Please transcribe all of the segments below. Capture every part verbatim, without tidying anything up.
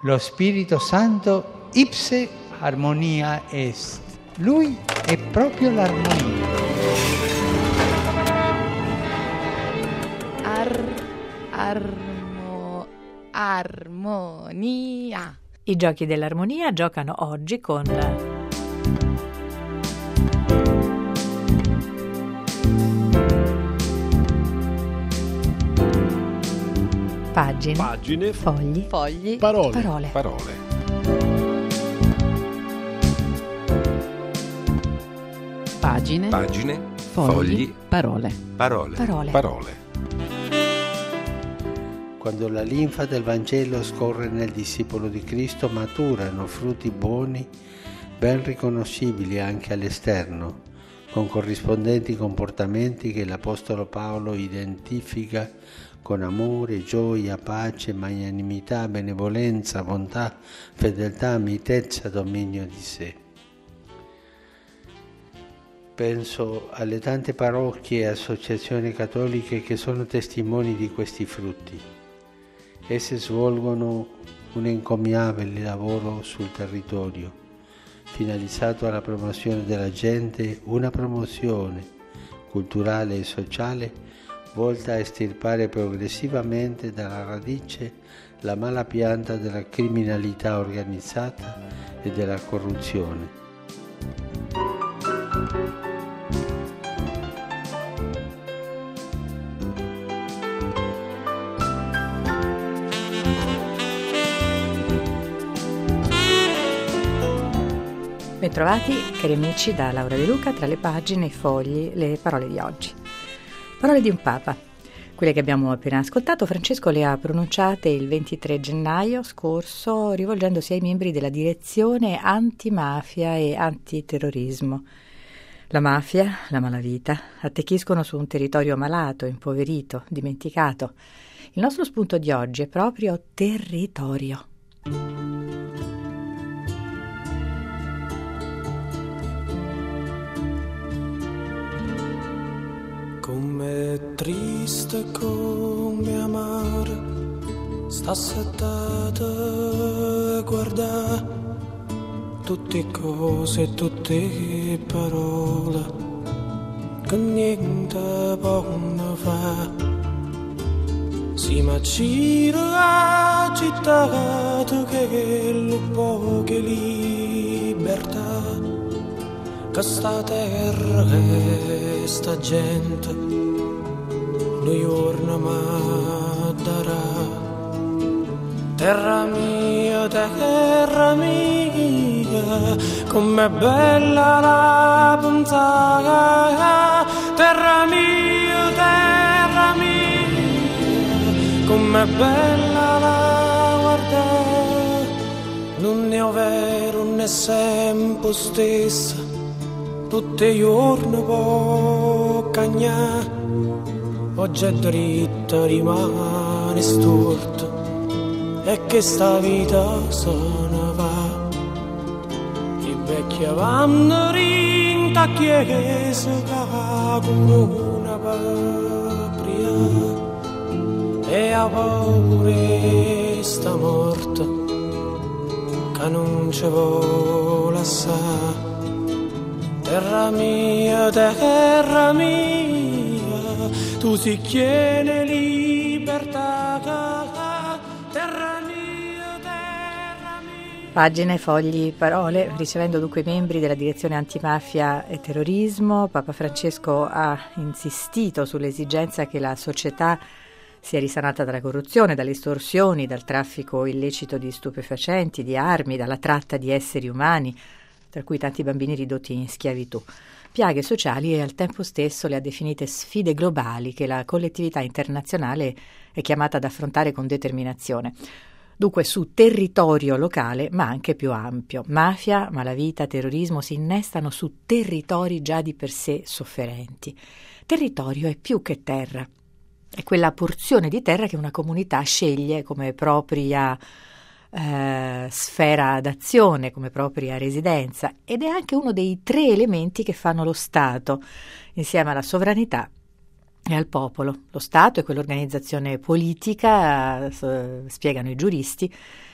Lo Spirito Santo ipse armonia est. Lui è proprio l'armonia. Ar, armo, armonia. I giochi dell'armonia giocano oggi con pagine, pagine, fogli, fogli, parole, parole. parole. Pagine, Pagine, fogli, fogli, parole. parole. Parole. Parole. Quando la linfa del Vangelo scorre nel discepolo di Cristo, maturano frutti buoni, ben riconoscibili anche all'esterno, con corrispondenti comportamenti che l'Apostolo Paolo identifica con amore, gioia, pace, magnanimità, benevolenza, bontà, fedeltà, mitezza, dominio di sé. Penso alle tante parrocchie e associazioni cattoliche che sono testimoni di questi frutti. Esse svolgono un encomiabile lavoro sul territorio, finalizzato alla promozione della gente, una promozione culturale e sociale volta a estirpare progressivamente dalla radice la mala pianta della criminalità organizzata e della corruzione. Bentrovati cari amici da Laura De Luca, tra le pagine, i fogli, le parole di oggi. Parole di un Papa. Quelle che abbiamo appena ascoltato, Francesco le ha pronunciate il ventitré gennaio scorso rivolgendosi ai membri della direzione antimafia e antiterrorismo. La mafia, la malavita, attecchiscono su un territorio malato, impoverito, dimenticato. Il nostro spunto di oggi è proprio territorio. Come triste, come amare, sta settata a guardare tutte cose, tutte parole che niente possono fare. Si macina la città che lo poche libertà, che sta terra e sta gente noi giorno mi darà. Terra mia, terra mia, com'è bella la pensata. Terra mia, terra mia, com'è bella la guardare. Non è vero, non è sempre stessa, tutti i giorni può cagnare. Oggi è dritta, rimane storta, e che sta vita se ne va. I vecchi vanno rinta a chiesa come una patria, e a paura sta morta che non ci vuole assai. Terra mia, terra mia, tu si chiede libertà. Terra mia, terra mia. Pagine, fogli, parole. Ricevendo dunque i membri della direzione antimafia e terrorismo, Papa Francesco ha insistito sull'esigenza che la società sia risanata dalla corruzione, dalle estorsioni, dal traffico illecito di stupefacenti, di armi, dalla tratta di esseri umani, tra cui tanti bambini ridotti in schiavitù. Piaghe sociali e al tempo stesso le ha definite sfide globali che la collettività internazionale è chiamata ad affrontare con determinazione. Dunque su territorio locale, ma anche più ampio. Mafia, malavita, terrorismo si innestano su territori già di per sé sofferenti. Territorio è più che terra. È quella porzione di terra che una comunità sceglie come propria Eh, sfera d'azione, come propria residenza, ed è anche uno dei tre elementi che fanno lo Stato, insieme alla sovranità e al popolo. Lo Stato è quell'organizzazione politica, eh, spiegano i giuristi,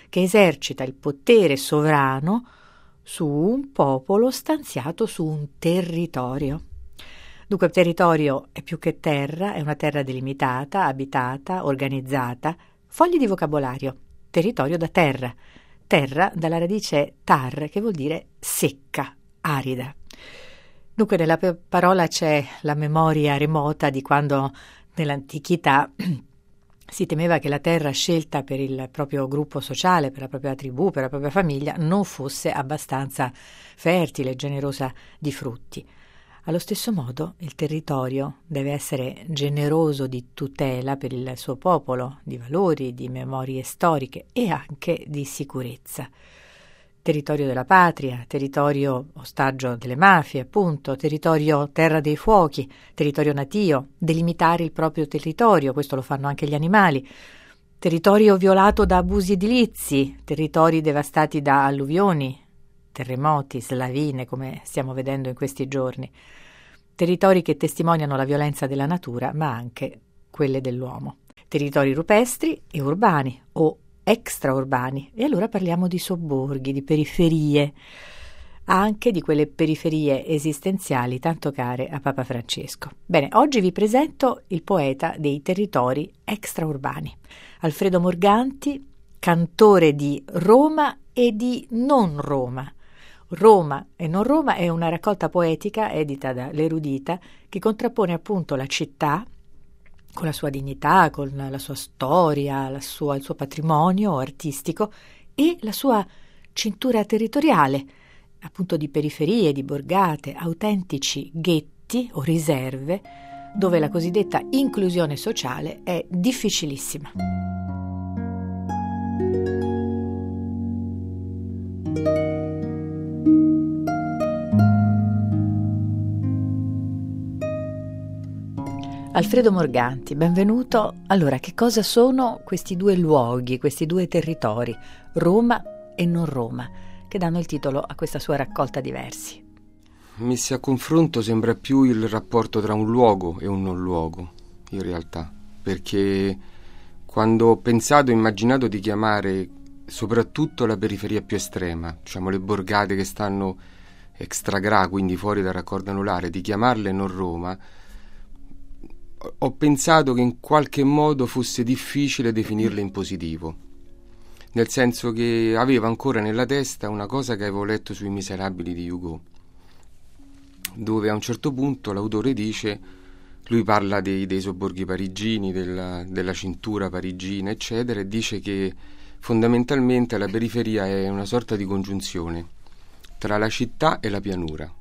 che esercita il potere sovrano su un popolo stanziato su un territorio. Dunque il territorio è più che terra, è una terra delimitata, abitata, organizzata. Fogli di vocabolario: territorio da terra, terra dalla radice tar, che vuol dire secca, arida. Dunque nella parola c'è la memoria remota di quando nell'antichità si temeva che la terra scelta per il proprio gruppo sociale, per la propria tribù, per la propria famiglia, non fosse abbastanza fertile e generosa di frutti. Allo stesso modo il territorio deve essere generoso di tutela per il suo popolo, di valori, di memorie storiche e anche di sicurezza. Territorio della patria, territorio ostaggio delle mafie, appunto, territorio terra dei fuochi, territorio natio, delimitare il proprio territorio, questo lo fanno anche gli animali, territorio violato da abusi edilizi, territori devastati da alluvioni, terremoti, slavine, come stiamo vedendo in questi giorni, territori che testimoniano la violenza della natura, ma anche quelle dell'uomo, territori rupestri e urbani o extraurbani. E allora parliamo di sobborghi, di periferie, anche di quelle periferie esistenziali tanto care a Papa Francesco. Bene, oggi vi presento il poeta dei territori extraurbani, Alfredo Morganti, cantore di Roma e di non Roma. Roma e non Roma è una raccolta poetica edita da L'Erudita che contrappone appunto la città con la sua dignità, con la sua storia, la sua, il suo patrimonio artistico e la sua cintura territoriale, appunto di periferie, di borgate, autentici ghetti o riserve, dove la cosiddetta inclusione sociale è difficilissima. Alfredo Morganti, benvenuto. Allora, che cosa sono questi due luoghi, questi due territori, Roma e non Roma, che danno il titolo a questa sua raccolta di versi? Messi a confronto sembra più il rapporto tra un luogo e un non luogo, in realtà, perché quando ho pensato e immaginato di chiamare soprattutto la periferia più estrema, diciamo le borgate che stanno extragra, quindi fuori dal raccordo anulare, di chiamarle non Roma, ho pensato che in qualche modo fosse difficile definirle in positivo, nel senso che avevo ancora nella testa una cosa che avevo letto sui Miserabili di Hugo, dove a un certo punto l'autore dice, lui parla dei, dei sobborghi parigini, della, della cintura parigina, eccetera, e dice che fondamentalmente la periferia è una sorta di congiunzione tra la città e la pianura.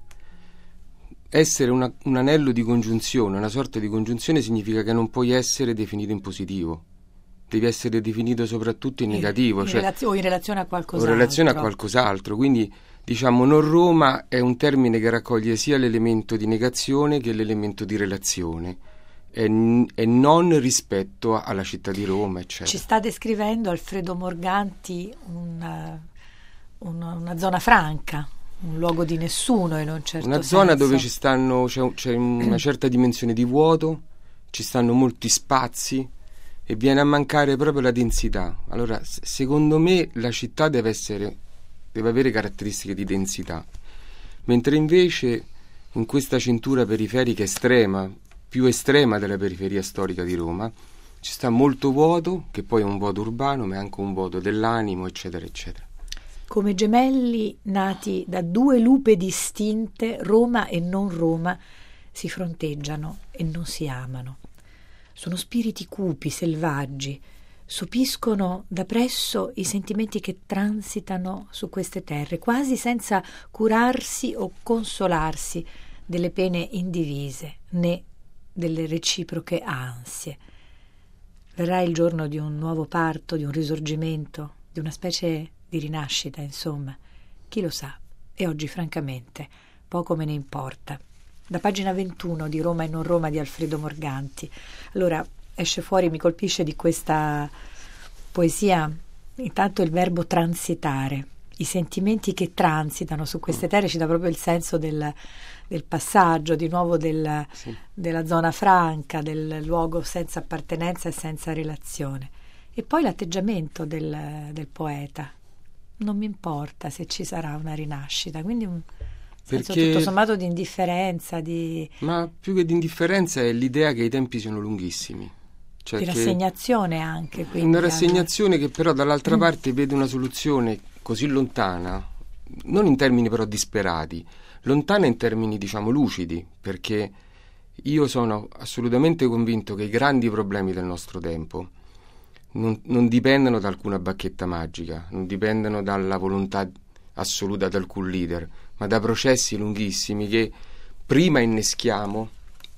Essere una, un anello di congiunzione, una sorta di congiunzione, significa che non puoi essere definito in positivo, devi essere definito soprattutto in negativo, in cioè, relazio- o in relazione a qualcos'altro. O in relazione a qualcos'altro, quindi diciamo non Roma è un termine che raccoglie sia l'elemento di negazione che l'elemento di relazione e, n- e non rispetto alla città di Roma, eccetera. Ci sta descrivendo Alfredo Morganti una, una, una zona franca, un luogo di nessuno in un certo una senso. Zona dove ci stanno c'è, c'è una certa dimensione di vuoto, ci stanno molti spazi e viene a mancare proprio la densità. Allora, s- secondo me la città deve essere deve avere caratteristiche di densità, mentre invece in questa cintura periferica estrema, più estrema della periferia storica di Roma, ci sta molto vuoto, che poi è un vuoto urbano, ma è anche un vuoto dell'animo, eccetera, eccetera. Come gemelli nati da due lupe distinte, Roma e non Roma si fronteggiano e non si amano. Sono spiriti cupi, selvaggi, sopiscono da presso i sentimenti che transitano su queste terre, quasi senza curarsi o consolarsi delle pene indivise, né delle reciproche ansie. Verrà il giorno di un nuovo parto, di un risorgimento, di una specie di rinascita, insomma. Chi lo sa? E oggi, francamente, poco me ne importa. Da pagina ventuno di Roma e non Roma di Alfredo Morganti. Allora, esce fuori, mi colpisce di questa poesia, intanto il verbo transitare, i sentimenti che transitano su queste terre, ci dà proprio il senso del, del passaggio, di nuovo del, sì. della zona franca, del luogo senza appartenenza e senza relazione. E poi l'atteggiamento del, del poeta. Non mi importa se ci sarà una rinascita, quindi un senso Perché... tutto sommato di indifferenza, di... Ma più che di indifferenza è l'idea che i tempi siano lunghissimi. Cioè di che rassegnazione anche. Quindi, una rassegnazione alla... che però dall'altra mm. parte vede una soluzione così lontana, non in termini però disperati, lontana in termini diciamo lucidi, perché io sono assolutamente convinto che i grandi problemi del nostro tempo non, non dipendono da alcuna bacchetta magica, non dipendono dalla volontà assoluta di alcun leader, ma da processi lunghissimi che prima inneschiamo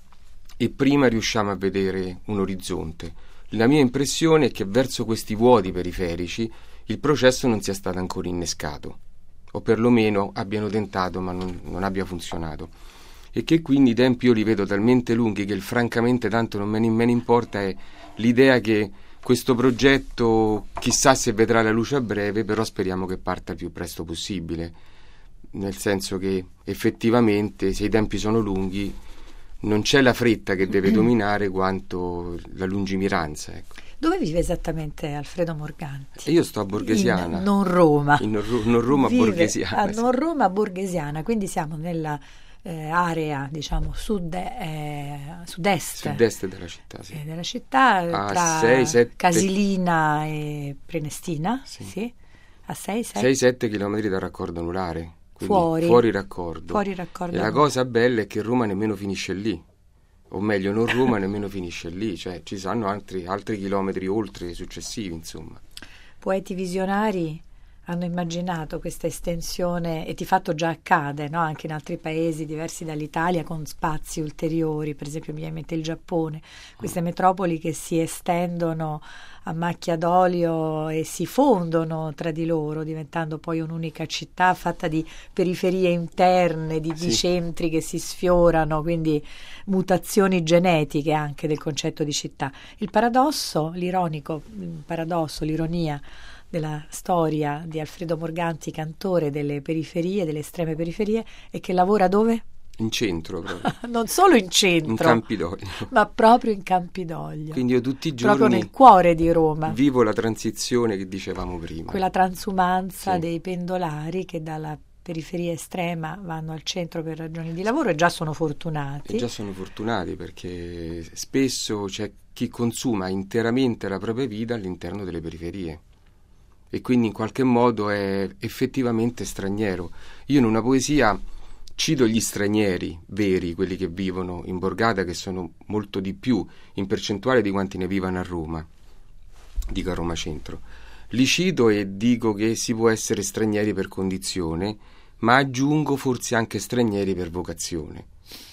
e prima riusciamo a vedere un orizzonte. La mia impressione è che verso questi vuoti periferici il processo non sia stato ancora innescato, o perlomeno abbiano tentato ma non, non abbia funzionato, e che quindi i tempi io li vedo talmente lunghi che il francamente tanto non me ne, me ne importa è l'idea che questo progetto chissà se vedrà la luce a breve, però speriamo che parta il più presto possibile, nel senso che effettivamente se i tempi sono lunghi non c'è la fretta che deve dominare quanto la lungimiranza, ecco. Dove vive esattamente Alfredo Morganti? Io sto a Borghesiana. In non Roma. In non, non Roma, vive Borghesiana. A non Roma, Borghesiana, quindi siamo nella eh, area, diciamo, sud, eh, sud-est. Sud-est della città, sì. Eh, della città, a tra sei, sette Casilina e Prenestina, sì. sì. A sei sette chilometri dal raccordo anulare. Fuori. Fuori raccordo. Fuori raccordo. E la cosa bella è che Roma nemmeno finisce lì. O meglio, non Roma nemmeno finisce lì, cioè ci saranno altri, altri chilometri oltre successivi, insomma. Poeti visionari hanno immaginato questa estensione, e di fatto già accade, no? Anche in altri paesi diversi dall'Italia, con spazi ulteriori, per esempio mi viene in mente il Giappone, queste metropoli che si estendono a macchia d'olio e si fondono tra di loro, diventando poi un'unica città fatta di periferie interne, di, sì. di centri che si sfiorano, quindi mutazioni genetiche anche del concetto di città. Il paradosso, l'ironico, il paradosso, l'ironia della storia di Alfredo Morganti, cantore delle periferie, delle estreme periferie, è che lavora dove? In centro proprio. Non solo in centro, in Campidoglio, ma proprio in Campidoglio. Quindi io tutti i giorni proprio nel cuore di Roma vivo la transizione che dicevamo prima, quella transumanza, sì. dei pendolari che dalla periferia estrema vanno al centro per ragioni di lavoro e già sono fortunati. E già sono fortunati perché spesso c'è chi consuma interamente la propria vita all'interno delle periferie e quindi in qualche modo è effettivamente straniero. Io in una poesia cito gli stranieri veri, quelli che vivono in borgata, che sono molto di più in percentuale di quanti ne vivano a Roma, dico a Roma Centro. Li cito e dico che si può essere stranieri per condizione, ma aggiungo forse anche stranieri per vocazione.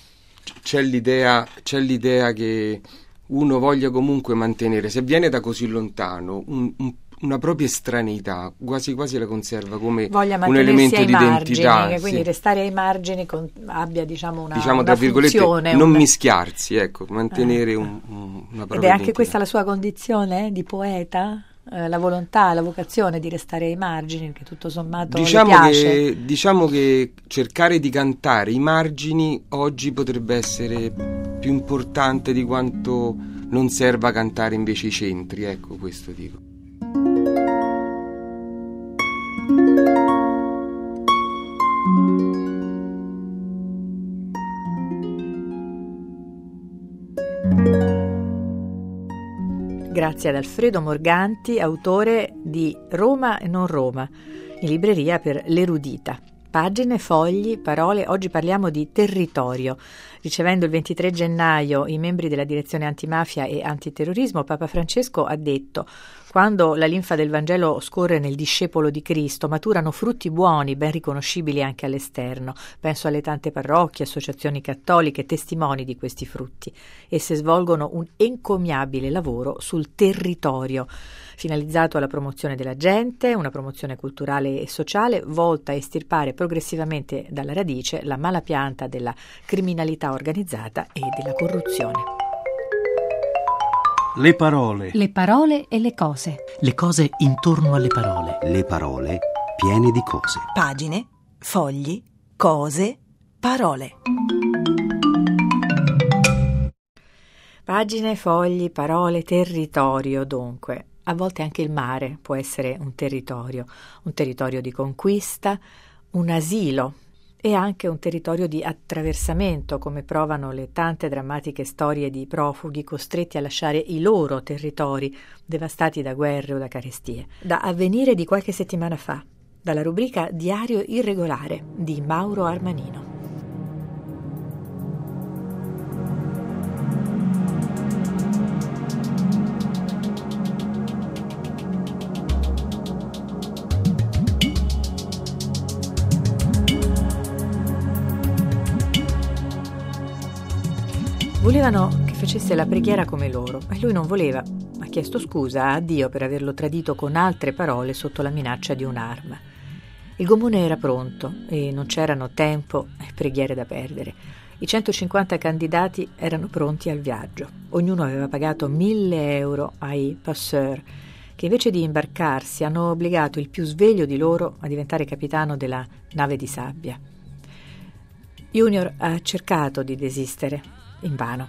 C'è l'idea, c'è l'idea che uno voglia comunque mantenere, se viene da così lontano, un, un una propria estraneità, quasi quasi la conserva come un elemento di identità, che quindi sì. restare ai margini con, abbia diciamo una, diciamo, una tra virgolette, funzione, non un... mischiarsi, ecco, mantenere eh. un, un, una propria ed è anche identità. questa la sua condizione di poeta? Eh, la volontà, la vocazione di restare ai margini, che tutto sommato diciamo le piace. Che, diciamo che cercare di cantare i margini oggi potrebbe essere più importante di quanto non serva cantare invece i centri, ecco, questo dico. Grazie ad Alfredo Morganti, autore di Roma e non Roma, in libreria per l'Erudita. Pagine, fogli, parole. Oggi parliamo di territorio. Ricevendo il ventitré gennaio i membri della direzione antimafia e antiterrorismo, Papa Francesco ha detto: quando la linfa del Vangelo scorre nel discepolo di Cristo, maturano frutti buoni, ben riconoscibili anche all'esterno. Penso alle tante parrocchie, associazioni cattoliche, testimoni di questi frutti. Esse svolgono un encomiabile lavoro sul territorio, finalizzato alla promozione della gente, una promozione culturale e sociale volta a estirpare progressivamente dalla radice la malapianta della criminalità organizzata e della corruzione. Le parole. Le parole e le cose. Le cose intorno alle parole. Le parole piene di cose. Pagine, fogli, cose, parole. Pagine, fogli, parole, territorio, dunque. A volte anche il mare può essere un territorio, un territorio di conquista, un asilo e anche un territorio di attraversamento, come provano le tante drammatiche storie di profughi costretti a lasciare i loro territori devastati da guerre o da carestie. Da Avvenire di qualche settimana fa, dalla rubrica Diario irregolare di Mauro Armanino. Volevano che facesse la preghiera come loro e lui non voleva. Ha chiesto scusa a Dio per averlo tradito con altre parole sotto la minaccia di un'arma. Il gommone era pronto e non c'erano tempo e preghiere da perdere. I centocinquanta candidati erano pronti al viaggio. Ognuno aveva pagato mille euro ai passeur, che invece di imbarcarsi hanno obbligato il più sveglio di loro a diventare capitano della nave di sabbia. Junior ha cercato di desistere. Invano.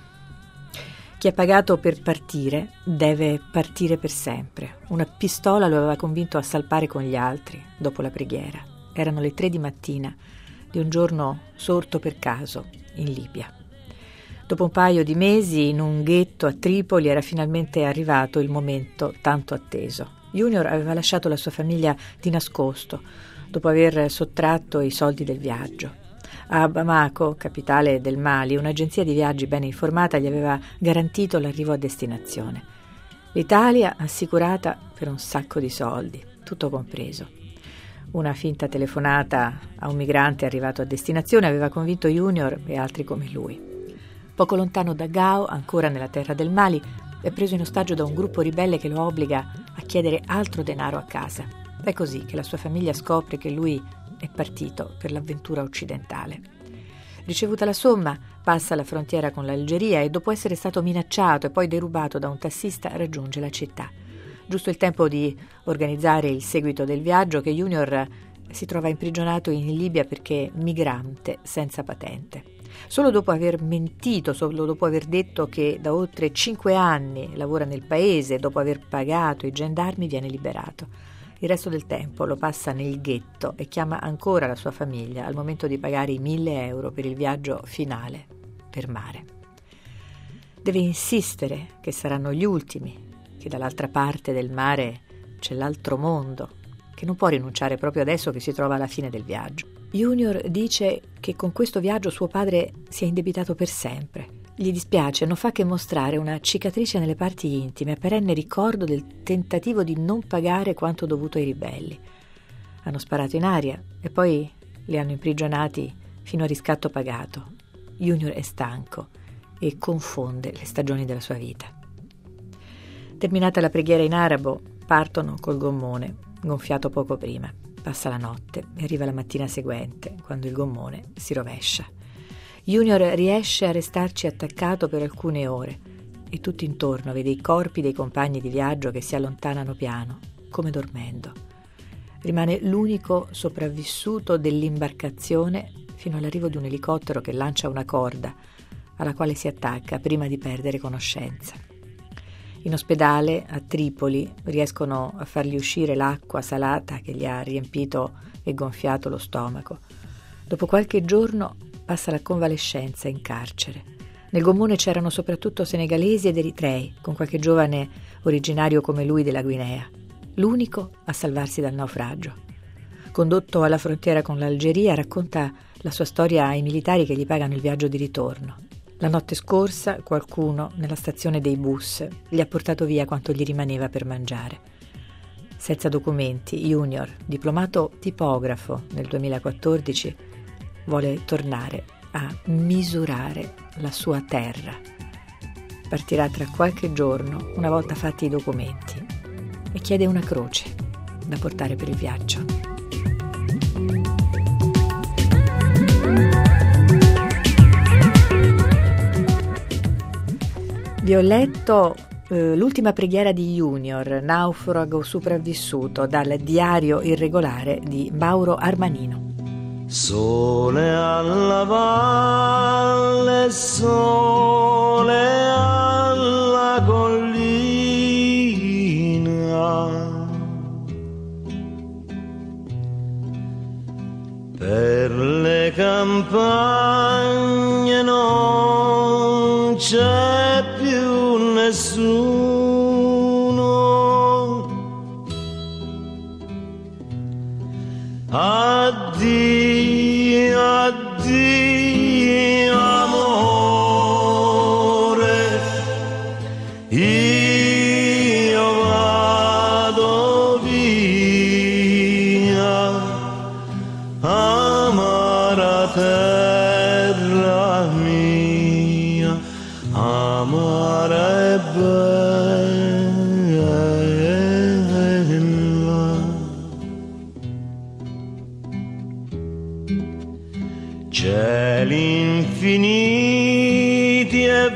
Chi ha pagato per partire deve partire per sempre. Una pistola lo aveva convinto a salpare con gli altri dopo la preghiera. Erano le tre di mattina di un giorno sorto per caso in Libia. Dopo un paio di mesi in un ghetto a Tripoli era finalmente arrivato il momento tanto atteso. Junior aveva lasciato la sua famiglia di nascosto dopo aver sottratto i soldi del viaggio. A Bamako, capitale del Mali, un'agenzia di viaggi ben informata gli aveva garantito l'arrivo a destinazione. L'Italia assicurata per un sacco di soldi, tutto compreso. Una finta telefonata a un migrante arrivato a destinazione aveva convinto Junior e altri come lui. Poco lontano da Gao, ancora nella terra del Mali, è preso in ostaggio da un gruppo ribelle che lo obbliga a chiedere altro denaro a casa. È così che la sua famiglia scopre che lui è partito per l'avventura occidentale. Ricevuta la somma, passa la frontiera con l'Algeria e dopo essere stato minacciato e poi derubato da un tassista raggiunge la città. Giusto il tempo di organizzare il seguito del viaggio che Junior si trova imprigionato in Libia perché migrante senza patente. Solo dopo aver mentito, solo dopo aver detto che da oltre cinque anni lavora nel paese, dopo aver pagato i gendarmi, viene liberato. Il resto del tempo lo passa nel ghetto e chiama ancora la sua famiglia al momento di pagare i mille euro per il viaggio finale per mare. Deve insistere che saranno gli ultimi, che dall'altra parte del mare c'è l'altro mondo, che non può rinunciare proprio adesso che si trova alla fine del viaggio. Junior dice che con questo viaggio suo padre si è indebitato per sempre. Gli dispiace, non fa che mostrare una cicatrice nelle parti intime, a perenne ricordo del tentativo di non pagare quanto dovuto ai ribelli. Hanno sparato in aria e poi li hanno imprigionati fino a riscatto pagato. Junior è stanco e confonde le stagioni della sua vita. Terminata la preghiera in arabo, partono col gommone, gonfiato poco prima. Passa la notte e arriva la mattina seguente, quando il gommone si rovescia. Junior riesce a restarci attaccato per alcune ore e tutto intorno vede i corpi dei compagni di viaggio che si allontanano piano, come dormendo. Rimane l'unico sopravvissuto dell'imbarcazione fino all'arrivo di un elicottero che lancia una corda alla quale si attacca prima di perdere conoscenza. In ospedale, a Tripoli, riescono a fargli uscire l'acqua salata che gli ha riempito e gonfiato lo stomaco. Dopo qualche giorno passa la convalescenza in carcere. Nel gommone c'erano soprattutto senegalesi ed eritrei, con qualche giovane originario come lui della Guinea, l'unico a salvarsi dal naufragio. Condotto alla frontiera con l'Algeria, racconta la sua storia ai militari che gli pagano il viaggio di ritorno. La notte scorsa qualcuno nella stazione dei bus gli ha portato via quanto gli rimaneva per mangiare. Senza documenti, Junior, diplomato tipografo nel duemilaquattordici, vuole tornare a misurare la sua terra. Partirà tra qualche giorno, una volta fatti i documenti, e chiede una croce da portare per il viaggio. Vi ho letto eh, l'ultima preghiera di Junior, naufrago sopravvissuto, dal Diario irregolare di Mauro Armanino. Sole alla valle, sole alla collina, per le campagne non c'è più nessuno. Addio, addio amore, io vado via, amara terra mia, amara e bella. Cieli infiniti e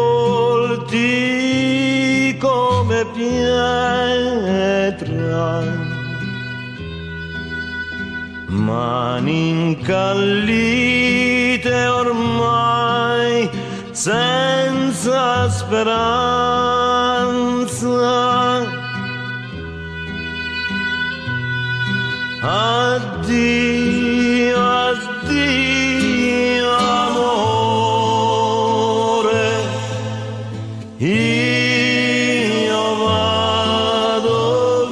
volti come pietra, mani incallite ormai senza speranza. Addio, addio amore, io vado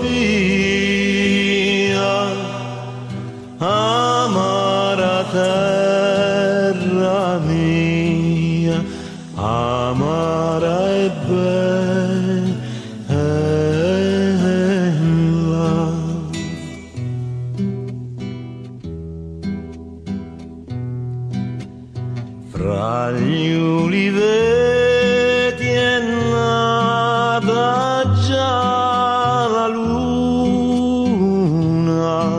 via, amara terra mia, amara e bella. Fra gli uliveti è nata già la luna,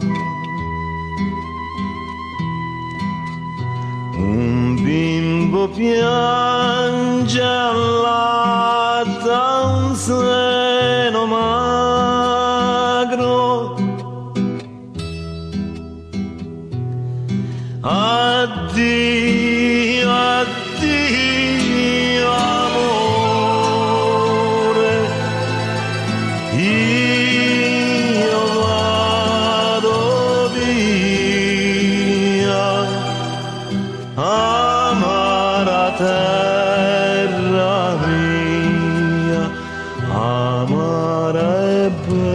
un bimbo piange allatta un seno magro. Addio, addio amore, io vado via, amara terra mia, amara e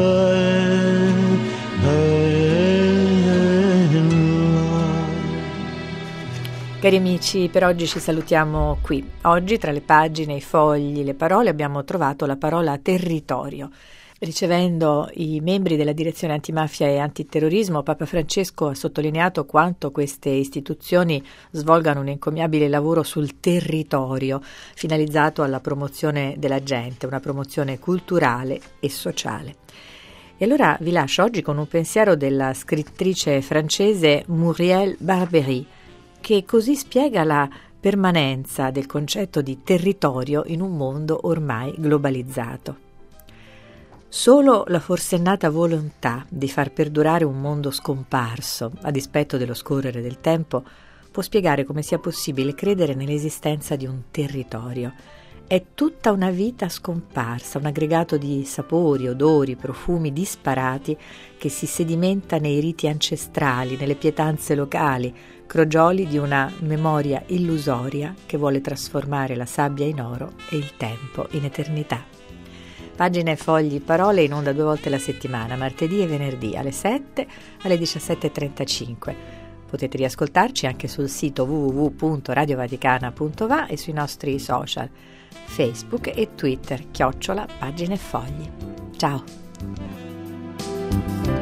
Cari amici, per oggi ci salutiamo qui. Oggi tra le pagine, i fogli, le parole abbiamo trovato la parola territorio. Ricevendo i membri della direzione antimafia e antiterrorismo, Papa Francesco ha sottolineato quanto queste istituzioni svolgano un encomiabile lavoro sul territorio, finalizzato alla promozione della gente, una promozione culturale e sociale. E allora vi lascio oggi con un pensiero della scrittrice francese Muriel Barbery, che così spiega la permanenza del concetto di territorio in un mondo ormai globalizzato. Solo la forsennata volontà di far perdurare un mondo scomparso, a dispetto dello scorrere del tempo, può spiegare come sia possibile credere nell'esistenza di un territorio. È tutta una vita scomparsa, un aggregato di sapori, odori, profumi disparati che si sedimenta nei riti ancestrali, nelle pietanze locali, crogioli di una memoria illusoria che vuole trasformare la sabbia in oro e il tempo in eternità. Pagine, fogli, parole in onda due volte la settimana, martedì e venerdì alle sette, alle diciassette e trentacinque. Potete riascoltarci anche sul sito w w w punto radio vaticana punto va e sui nostri social, Facebook e Twitter, chiocciola Pagine e Fogli. Ciao!